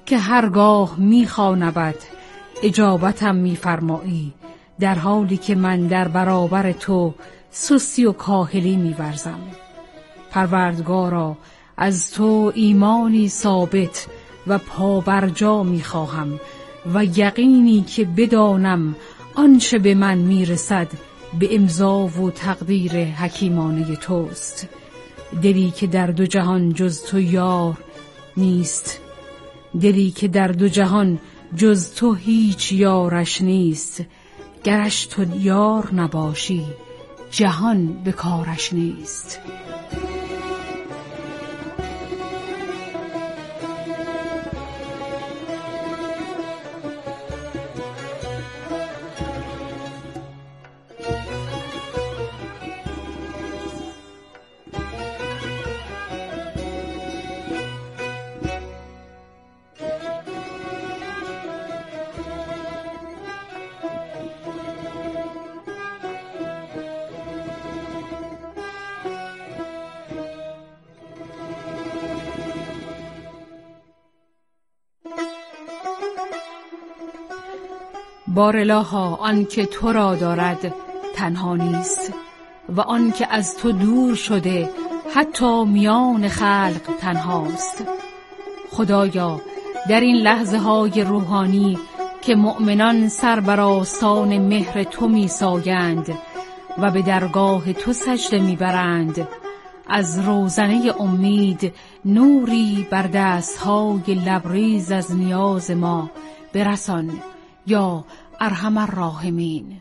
که هرگاه میخوانمت اجابتم میفرمایی، در حالی که من در برابر تو سستی و کاهلی میورزم. پروردگارا، از تو ایمانی ثابت و پابرجا میخواهم و یقینی که بدانم آنچه به من میرسد به امضا و تقدیر حکیمانه توست. دلی که در دو جهان جز تو یار نیست، دلی که در دو جهان جز تو هیچ یارش نیست. گرش تو یار نباشی جهان به کارش نیست. بارالها، آن که تو را دارد تنها نیست و آن که از تو دور شده حتی میان خلق تنهاست. خدایا، در این لحظه های روحانی که مؤمنان سر بر آستان مهر تو میسایند و به درگاه تو سجده میبرند، از روزنه امید نوری بر دستهای لبریز از نیاز ما برسان یا ارحم الراحمین.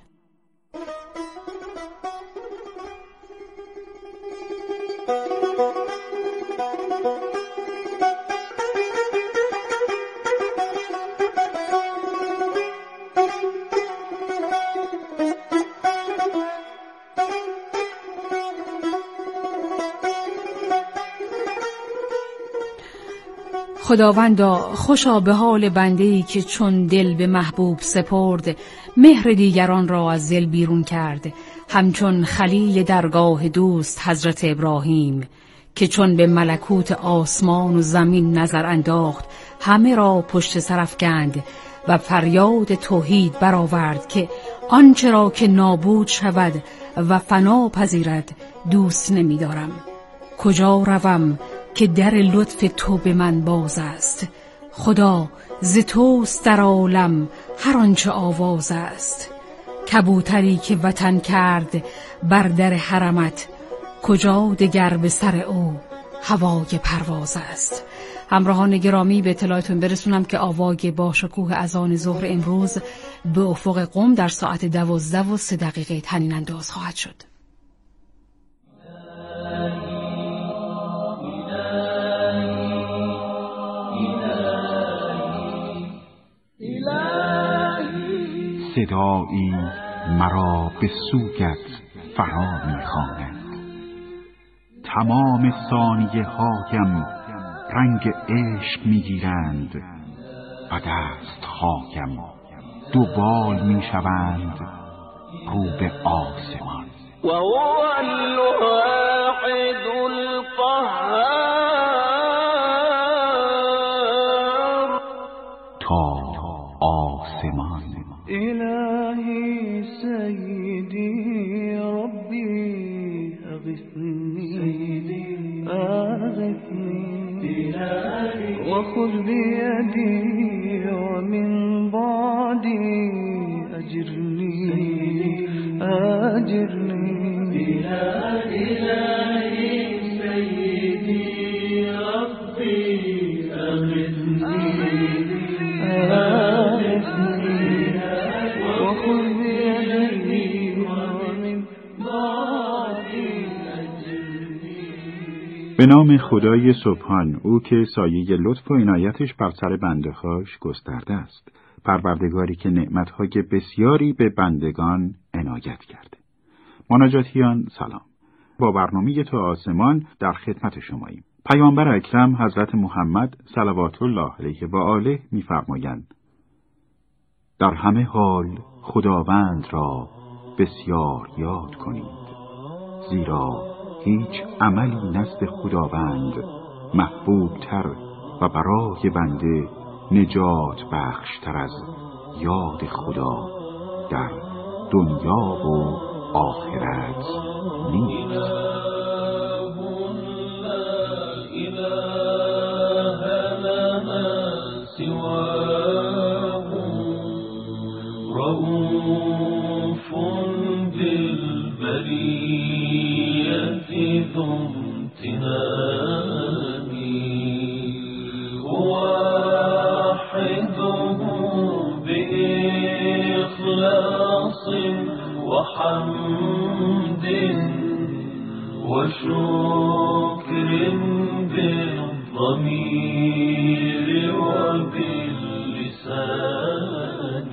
خداوندا، خوشا به حال بنده‌ای که چون دل به محبوب سپرد مهر دیگران را از دل بیرون کرد، همچون خلیل درگاه دوست حضرت ابراهیم که چون به ملکوت آسمان و زمین نظر انداخت همه را پشت سر افکند و فریاد توحید برآورد که آنچه را که نابود شود و فنا پذیرد دوست نمی‌دارم. کجا روم که در لطف تو به من باز است؟ خدا، ز توست در عالم هر آنچه آواز است. کبوتری که وطن کرد بر در حرمت، کجا دگر به سر او هوای پرواز است. همراهان گرامی، به اطلاعتون برسونم که آواگ با شکوه اذان ظهر امروز به افق قم در ساعت 12:03 طنین انداز خواهد شد. صدایی مرا به سویت فرا می‌خواند، تمام ثانیه هایم رنگ عشق می‌گیرند و دست هایم دوبال می‌شوند رو به آسمان. و هو الواحد القهار، تا آسمان. الهی سیدی ربی اغثنی اغثنی و خذ بیدی و من بعدی اجرنی اجرنی. الهی سیدی ربی اغثنی به نام خدای سبحان، او که سایه لطف و عنایتش بر سر بنده‌هاش گسترده است، پروردگاری که نعمت‌های بسیاری به بندگان عنایت کرده. مناجاتیان سلام. با برنامه تا آسمان در خدمت شماییم. پیامبر اکرم حضرت محمد صلوات الله علیه و آله می‌فرمایند: در همه حال خداوند را بسیار یاد کنید، زیرا هیچ عملی نزد خداوند محبوب تر و برای بنده نجات بخشتر از یاد خدا در دنیا و آخرت نیست. رؤوف بالبرية ذو امتنان وحده بإخلاص وحمد وشكر بالضمير وباللسان.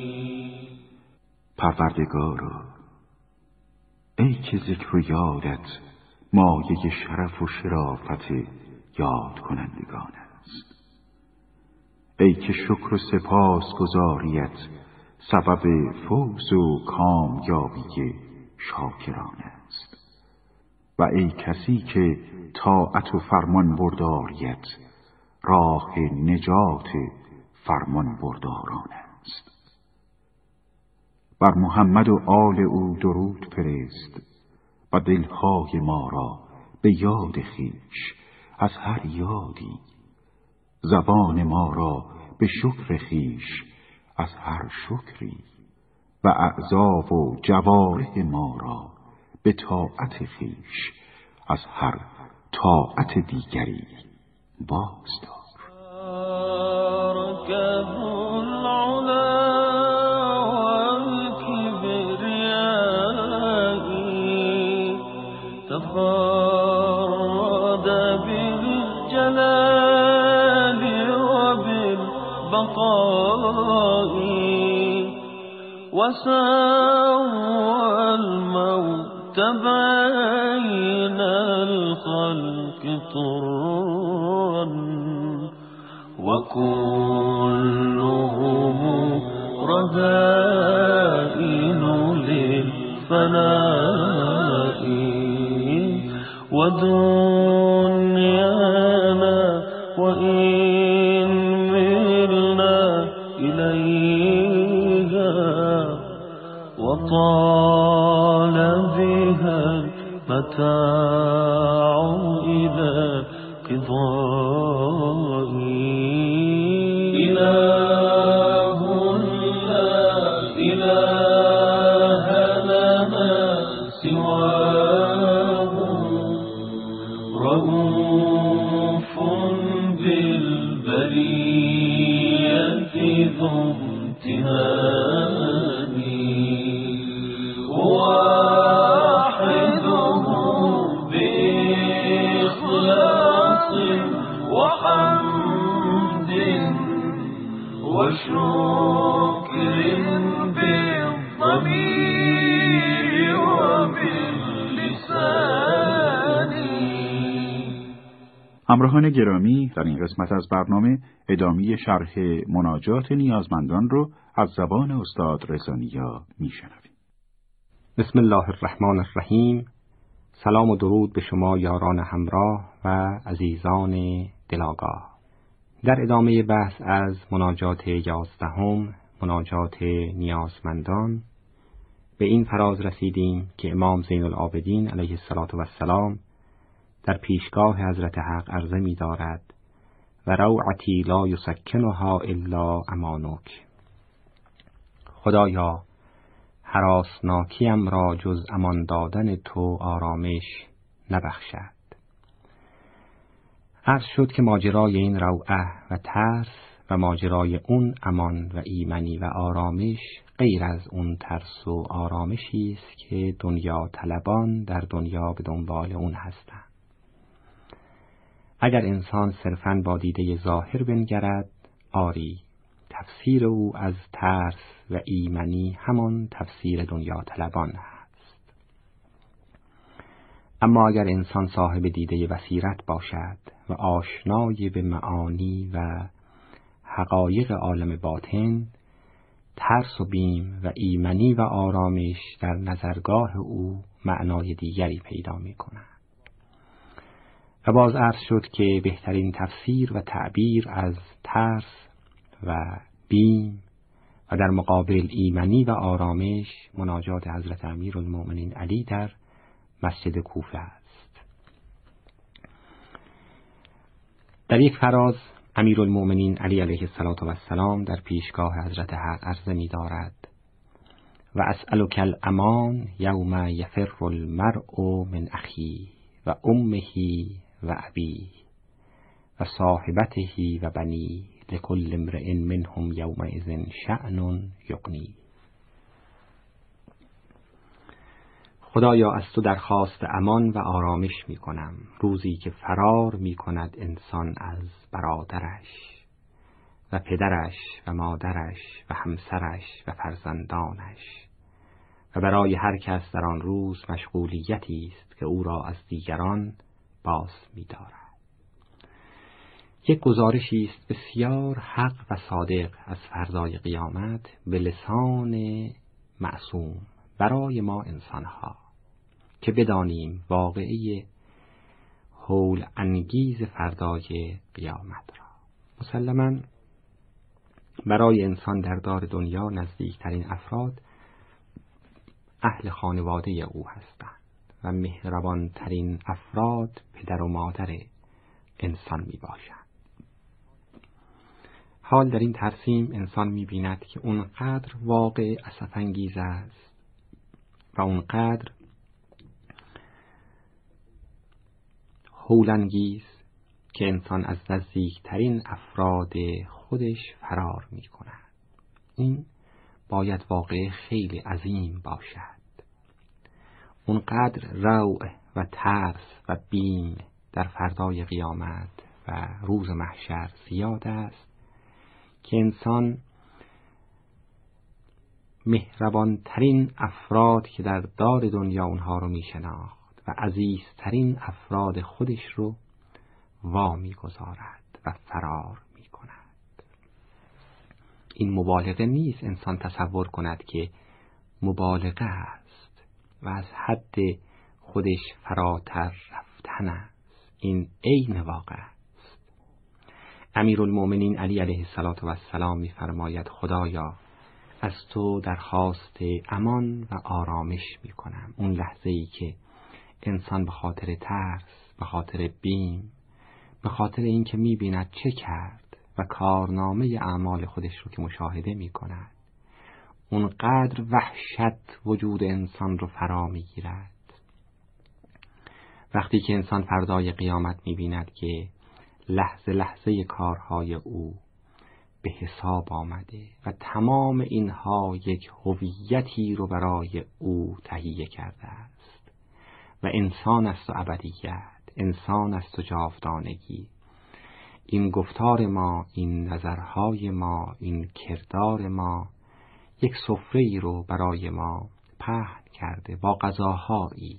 پروردگارا، ای که ذکر و یادت مایه شرف و شرافت یاد کنندگان است، ای که شکر و سپاس گزاریت سبب فوز و کامیابی شاکران است، و ای کسی که طاعت و فرمان برداریت راه نجات فرمان برداران است. بر محمد و آل او درود فرست و دلهای ما را به یاد خویش از هر یادی، زبان ما را به شکر خویش از هر شکری، و اعضا و جوارح ما را به طاعت خویش از هر طاعت دیگری بازدار. تفرد بالجلال وبالبقاء وسوى الموت بين الخلق طرا وكلهم رذائل للفناء ودنيانا وإن ملنا إليها وطال بها المتاع إلى قضاء. إله لا إله لنا سواه رؤوف بالبرية ذو امتنان وحده بإخلاص وحمد وشكر بالضمير وباللسان. همراهان گرامی، در این قسمت از برنامه ادامه شرح مناجات نیازمندان رو از زبان استاد رضا نیا میشنویم. بسم الله الرحمن الرحیم. سلام و درود به شما یاران همراه و عزیزان دلاگاه. در ادامه بحث از مناجات 11 مناجات نیازمندان به این فراز رسیدیم که امام زین العابدین علیه السلام در پیشگاه حضرت حق عرضه می دارد و روعتی لا یسکنها الا امانک. خدایا، هراسناکیم را جز امان دادن تو آرامش نبخشد. عرض شد که ماجرای این روعه و ترس و ماجرای اون امان و ایمنی و آرامش غیر از اون ترس و آرامشی است که دنیا طلبان در دنیا به دنبال اون هستند. اگر انسان صرفاً با دیده ظاهر بنگرد، آری، تفسیر او از ترس و ایمنی همان تفسیر دنیا طلبان است. اما اگر انسان صاحب دیده بصیرت باشد و آشنای به معانی و حقایق عالم باطن، ترس و بیم و ایمنی و آرامش در نظرگاه او معنای دیگری پیدا می کند. و باز عرض شد که بهترین تفسیر و تعبیر از ترس و بیم و در مقابل ایمنی و آرامش مناجات حضرت امیرالمؤمنین علی در مسجد کوفه است. در یک فراز امیرالمؤمنین علی علیه السلام در پیشگاه حضرت حق عرضه می دارد: و اسألک الامان یوم یفر المرء من اخیه و امه و ابیه و صاحبته و بنیه لکل امرئ منهم یومئذ شأن یغنیه. خدایا از تو درخواست امان و آرامش می کنم روزی که فرار می کند انسان از برادرش و پدرش و مادرش و همسرش و فرزندانش، و برای هر کس در آن روز مشغولیتی است که او را از دیگران باز می دارد. یک گزارشی است بسیار حق و صادق از فردای قیامت به لسان معصوم برای ما انسانها، که بدانیم واقعه هول انگیز فردای قیامت را. مسلماً برای انسان در دار دنیا نزدیکترین افراد اهل خانواده او هستند و مهربانترین افراد پدر و مادر انسان می باشند. حال در این ترسیم انسان می بیند که اونقدر واقع اسف‌انگیز است و اونقدر هولانگیز که انسان از نزدیکترین افراد خودش فرار می کند. این باید واقع خیلی عظیم باشد. اونقدر روع و ترس و بیم در فردای قیامت و روز محشر زیاد است که انسان مهربانترین افراد که در دار دنیا اونها رو می شناخت و عزیزترین افراد خودش رو وا می گذارد و فرار می کند. این مبالغه نیست انسان تصور کند که مبالغه است و از حد خودش فراتر رفتن است. این عین واقع است. امیرالمؤمنین علی علیه السلام می فرماید: خدایا از تو درخواست امان و آرامش می کنم. اون لحظه ای که انسان به خاطر ترس، به خاطر بیم، به خاطر اینکه می بیند چه کرد و کارنامه اعمال خودش رو که مشاهده می کند، اونقدر وحشت وجود انسان رو فرا می گیرد. وقتی که انسان فردای قیامت می بیند که لحظه لحظه کارهای او به حساب آمده و تمام اینها یک هویتی رو برای او تهیه کرده است و انسان است و ابدیت، انسان است و جاودانگی. این گفتار ما، این نظرهای ما، این کردار ما یک سفره‌ای رو برای ما پهن کرده با غذاهایی.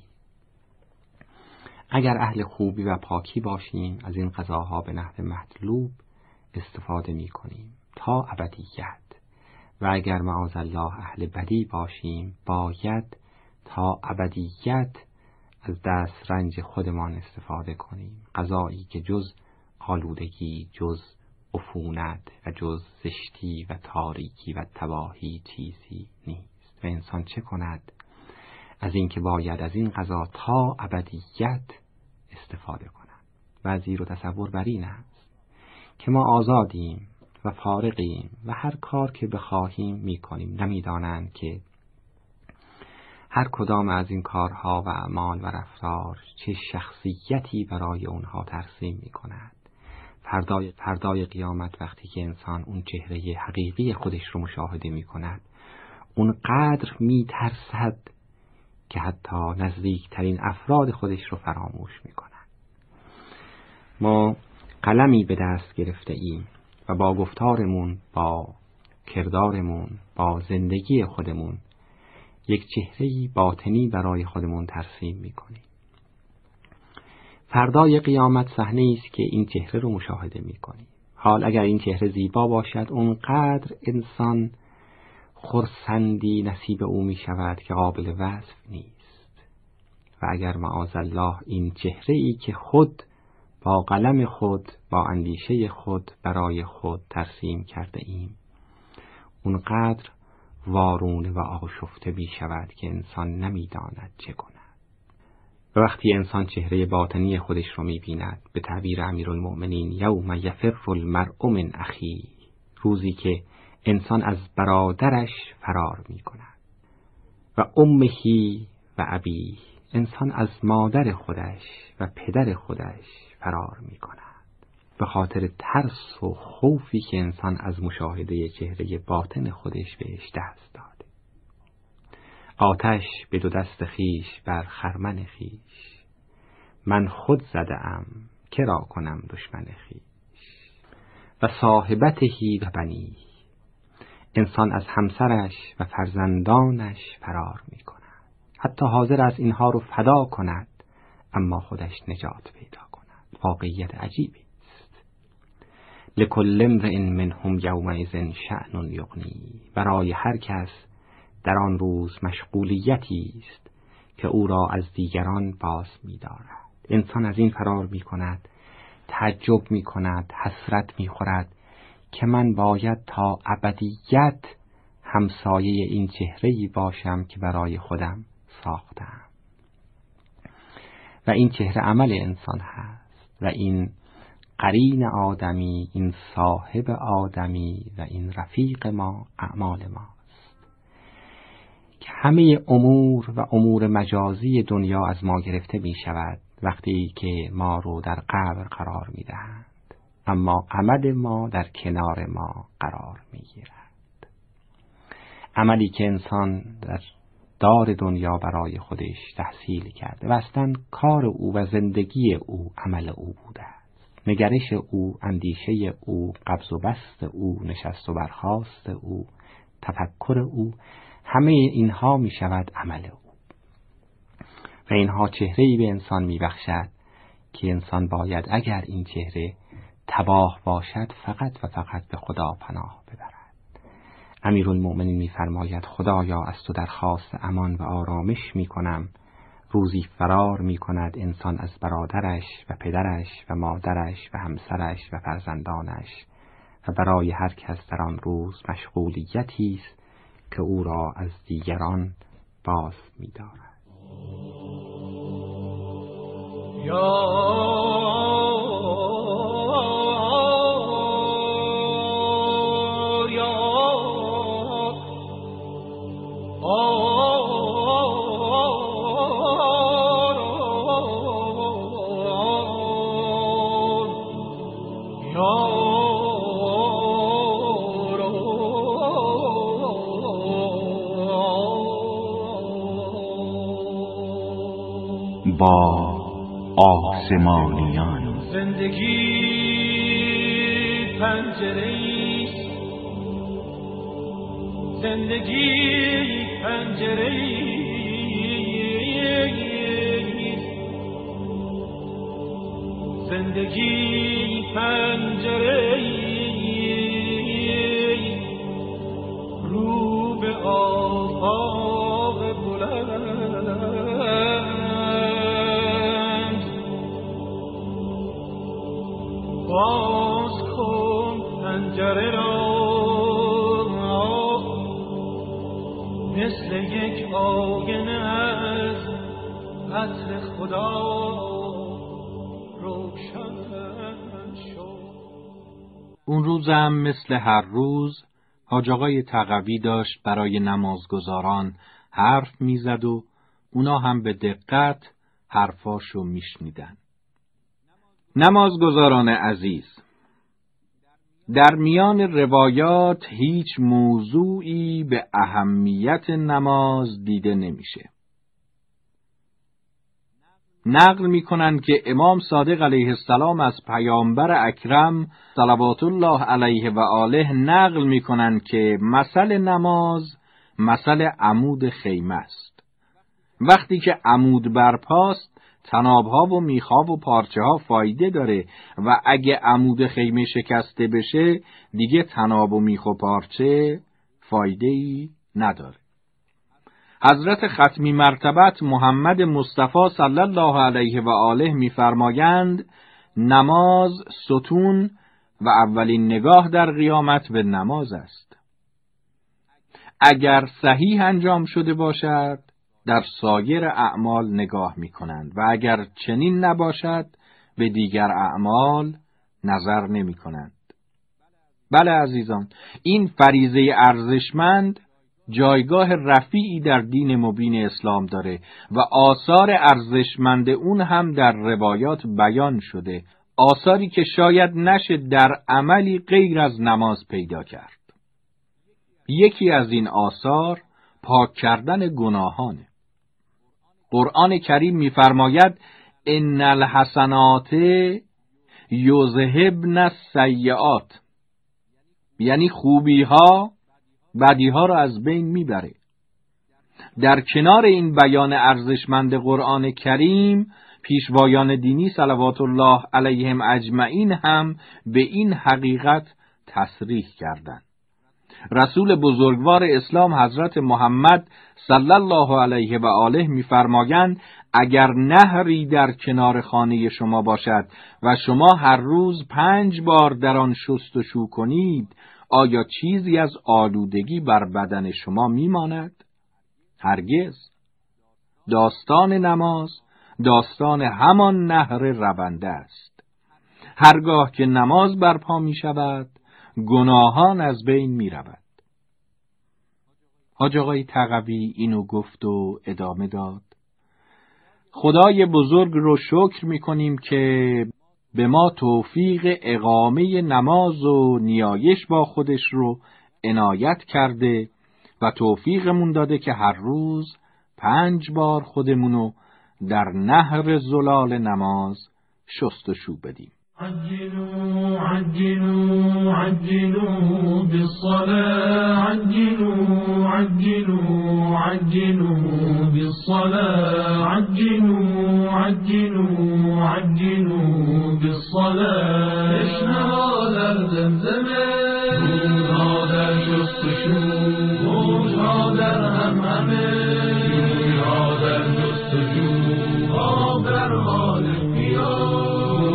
اگر اهل خوبی و پاکی باشیم از این غذاها به نحو مطلوب استفاده می کنیم تا ابدیت، و اگر معاذالله اهل بدی باشیم باید تا ابدیت از دست رنج خودمان استفاده کنیم. غذایی که جز آلودگی، جز عفونت و جز زشتی و تاریکی و تباهی چیزی نیست. و انسان چه کند از این که باید از این غذا تا ابدیت استفاده کند؟ وضعی رو تصور بر این است که ما آزادیم و فارغیم و هر کار که بخواهیم میکنیم. نمیدانند که هر کدام از این کارها و اعمال و رفتار چه شخصیتی برای اونها ترسیم میکند. فردای قیامت وقتی که انسان اون چهره حقیقی خودش رو مشاهده میکند، اونقدر میترسد که حتی نزدیکترین افراد خودش رو فراموش میکند. ما قلمی به دست گرفته ایم و با گفتارمون، با کردارمون، با زندگی خودمون یک چهره‌ای باطنی برای خودمون ترسیم میکنیم. فردای قیامت صحنه‌ای است که این چهره رو مشاهده میکنیم. حال اگر این چهره زیبا باشد اونقدر انسان خرسندی نصیب او میشود که قابل وصف نیست. و اگر معاذالله این چهره‌ای که خود با قلم خود، با اندیشه خود برای خود ترسیم کرده ایم، اونقدر وارونه و آشفته می شود که انسان نمی‌داند چه کند. و وقتی انسان چهره باطنی خودش رو می بیند، به تعبیر امیرالمؤمنین یوم یفر المرء من اخیه، روزی که انسان از برادرش فرار می کند، و امهی و ابیه، انسان از مادر خودش و پدر خودش فرار می کند، به خاطر ترس و خوفی که انسان از مشاهده چهره باطن خودش بهش دست داده. آتش به دو دست خیش بر خرمن خیش، من خود زدم که را کنم دشمن خیش. و صاحبتهی و بنی، انسان از همسرش و فرزندانش فرار می کند، حتی حاضر از اینها رو فدا کند اما خودش نجات پیدا کند. واقعیت عجیبی است. لکل امرئ منهم یومئذ شأن یغنی، برای هر کس در آن روز مشغولیتی است که او را از دیگران باز می دارد. انسان از این فرار می کند، تعجب می کند، حسرت می خورد که من باید تا ابدیت همسایه این چهره‌ای باشم که برای خودم ساختم. و این چهره عمل انسان هست و این قرین آدمی، این صاحب آدمی و این رفیق ما اعمال ماست که همه امور و امور مجازی دنیا از ما گرفته می شود وقتی که ما رو در قبر قرار می دهند، اما عمل ما در کنار ما قرار می گیرد. عملی که انسان در دار دنیا برای خودش تحصیل کرده و اصلا کار او و زندگی او عمل او بوده است. نگرش او، اندیشه او، قبض و بست او، نشست و برخاست او، تفکر او، همه اینها می شود عمل او و اینها چهره‌ای به انسان می بخشد که انسان باید اگر این چهره تباه باشد فقط و فقط به خدا پناه ببرد. امیرالمؤمنین می‌فرماید خدایا از تو درخواست امان و آرامش می‌کنم. روزی فرار می‌کند انسان از برادرش و پدرش و مادرش و همسرش و فرزندانش و برای هر کس در آن روز مشغولیتی است که او را از دیگران باز می‌دارد. با آسمانیان زندگی پنجره‌ایست، زندگی پنجره‌ایست، زندگی پنجره‌ایست، رو به آفاق بلند. باز کن پنجره را، مثل یک آینه از عطر خدا روشن شد. اون روزم مثل هر روز حاج آقای تقوی داشت برای نمازگزاران حرف میزد و اونا هم به دقت حرفاشو میشنیدن. نمازگزاران عزیز، در میان روایات هیچ موضوعی به اهمیت نماز دیده نمیشه. نقل میکنند که امام صادق علیه السلام از پیامبر اکرم صلوات الله علیه و آله نقل میکنند که مثل نماز مثل عمود خیمه است. وقتی که عمود برپاست طناب‌ها و میخ‌ها و پارچه‌ها فایده داره و اگه عمود خیمه شکسته بشه دیگه طناب و میخ و پارچه فایده‌ای نداره. حضرت ختمی مرتبت محمد مصطفی صلی الله علیه و آله می‌فرمایند نماز ستون و اولین نگاه در قیامت به نماز است. اگر صحیح انجام شده باشد در سایر اعمال نگاه می کنند و اگر چنین نباشد به دیگر اعمال نظر نمی کنند. بله عزیزان، این فریضه ارزشمند جایگاه رفیعی در دین مبین اسلام داره و آثار ارزشمند اون هم در روایات بیان شده، آثاری که شاید نشه در عملی غیر از نماز پیدا کرد. یکی از این آثار پاک کردن گناهانه. قرآن کریم می‌فرماید ان الحسنات یذهبن السیئات، یعنی خوبی‌ها بدی‌ها را از بین میبره. در کنار این بیان ارزشمند قرآن کریم، پیشوایان دینی صلوات الله علیهم اجمعین هم به این حقیقت تصریح کردند. رسول بزرگوار اسلام حضرت محمد صلی الله علیه و آله می‌فرمایند اگر نهری در کنار خانه شما باشد و شما هر روز 5 بار در آن شستشو کنید، آیا چیزی از آلودگی بر بدن شما میماند؟ هرگز. داستان نماز داستان همان نهر رونده است. هرگاه که نماز برپا می شود، گناهان از بین می رود. حاج آقای تقوی اینو گفت و ادامه داد: خدای بزرگ رو شکر می کنیم که به ما توفیق اقامه نماز و نیایش با خودش رو عنایت کرده و توفیقمون داده که هر روز 5 بار خودمونو در نهر زلال نماز شستشو بدیم. عجلوا عجلوا عجلوا بالصلاة عجلوا عجلوا عجلوا بالصلاة عجلوا عجلوا عجلوا بالصلاة اشنها در زمزمه روزها در شستشو روزها در همهمه روزها در جستجو آب در حال قیام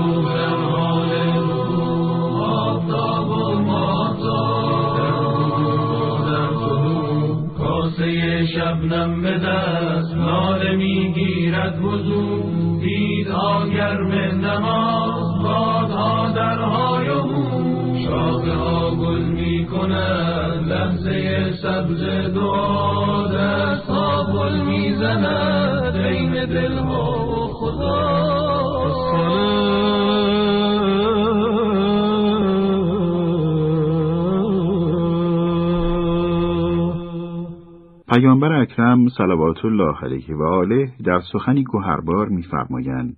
شبنم به دست ناله میگیرد وضو دیدها گرم نماز بادها درهای او شاخه ها گل میکند لحظه سبز دعا دست ها گل میزند بین دلها و خدا. پیامبر اکرم صلوات الله علیه و آله در سخنی گوهربار می‌فرمایند: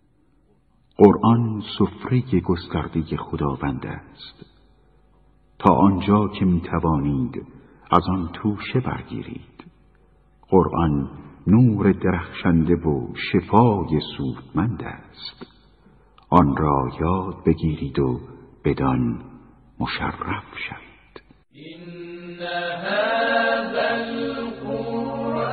قرآن سفره گسترده خداوند است. تا آنجا که می‌توانید از آن توشه برگیرید. قرآن نور درخشنده و شفای سودمند است. آن را یاد بگیرید و بدان مشرف شوید. إن هذا القرآن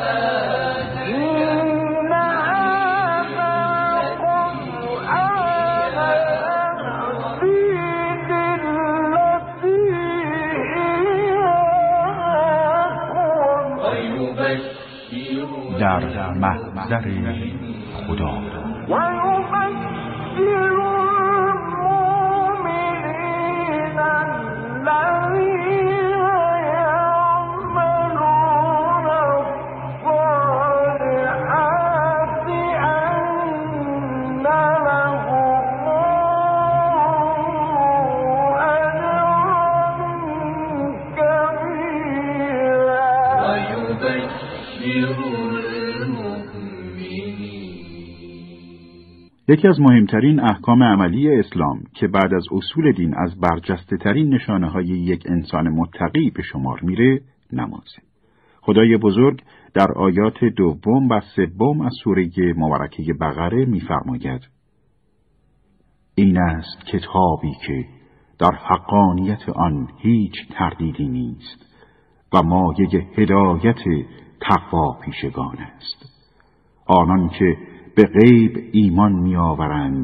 در محضر خدا یکی از مهمترین احکام عملی اسلام که بعد از اصول دین از برجسته ترین نشانه های یک انسان متقی به شمار میره نمازه. خدای بزرگ در آیات 2 و 3 از سوره مبارکه بقره میفرماید: این است کتابی که در حقانیت آن هیچ تردیدی نیست و مایه هدایت تقوا پیشگان است. آنان که به غیب ایمان می‌آورند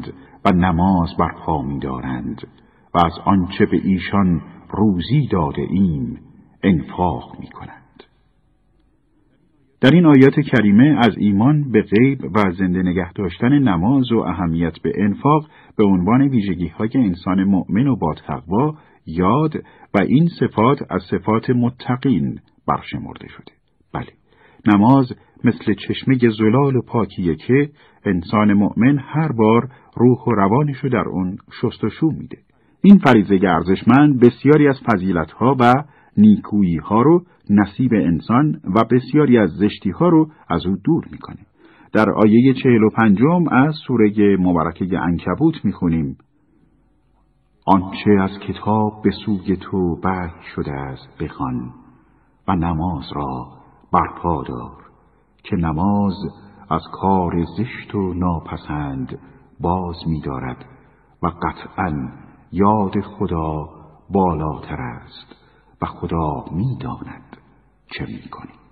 و نماز برپا می‌دارند و از آنچه به ایشان روزی داده ایم انفاق می‌کنند. در این آیات کریمه از ایمان به غیب و زنده نگه داشتن نماز و اهمیت به انفاق به عنوان ویژگی‌های انسان مؤمن و با تقوا یاد و این صفات از صفات متقین برشمرده شده. بله، نماز مثل چشمه زلال و پاکیه که انسان مؤمن هر بار روح و روانشو در اون شستشو میده. این فریضه ارزشمند بسیاری از فضیلت‌ها و نیکویی‌ها رو نصیب انسان و بسیاری از زشتی‌ها رو از او دور میکنه. در آیه 45 از سوره مبارکه عنکبوت میخونیم: آنچه از کتاب به سوی تو وحی شده است بخوان و نماز را برپا دار که نماز از کار زشت و ناپسند باز می‌دارد و قطعاً یاد خدا بالاتر است و خدا می‌داند چه می‌کنید.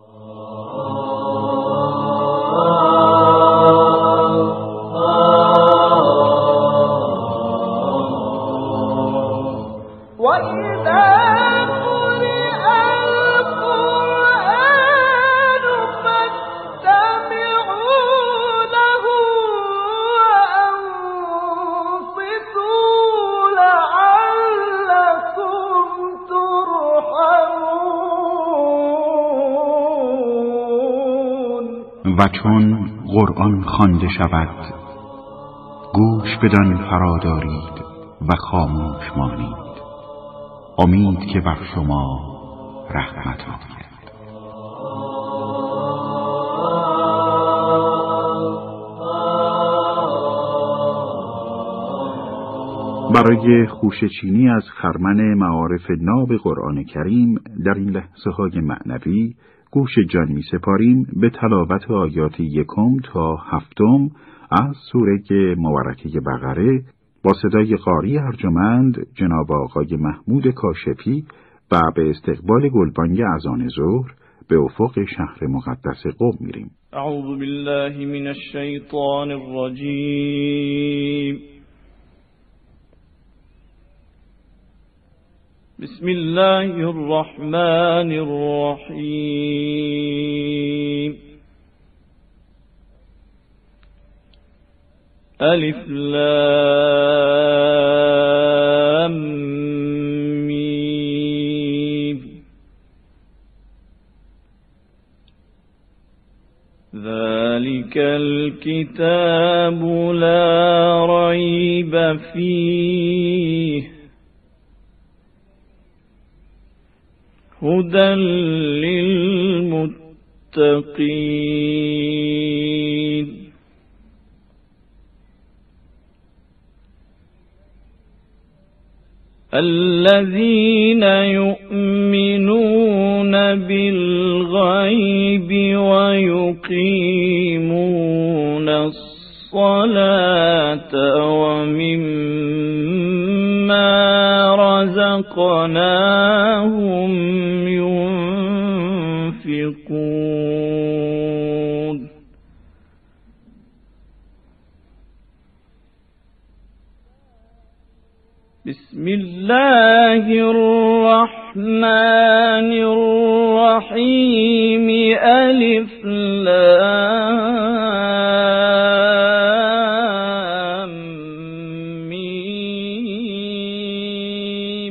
و چون قرآن خوانده شود گوش بدان فرا دارید و خاموش مانید، امید که بر شما رحمت آید. برای خوشه‌چینی از خرمن معارف ناب قرآن کریم در این لحظه های معنوی گوش جان می سپاریم به تلاوت آیات 1 تا 7 از سوره مبارکه بقره با صدای قاری ارجمند جناب آقای محمود کاشفی و به استقبال گلبانگ اذان ظهر به افق شهر مقدس قم میریم. اعوذ بالله من الشیطان الرجیم. بسم الله الرحمن الرحیم. الف لام میم. ذلك الكتاب لا ريب فيه هدى للمتقين. الذين يؤمنون بالغيب ويقيمون الصلاة ومما رزقناهم ينفقون. بسم الله الرحمن الرحيم. الف لام میم.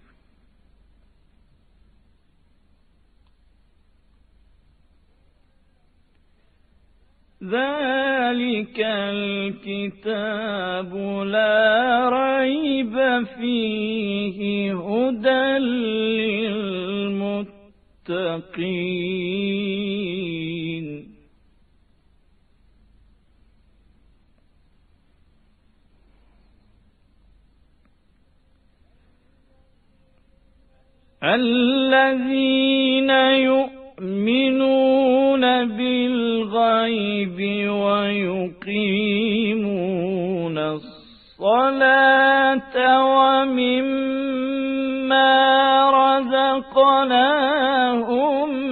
ذلك الكتاب لا ريب فيه هدى للمتقين. الذين يؤمنون بالغيب ويقيمون الصلاة ومما رزقناهم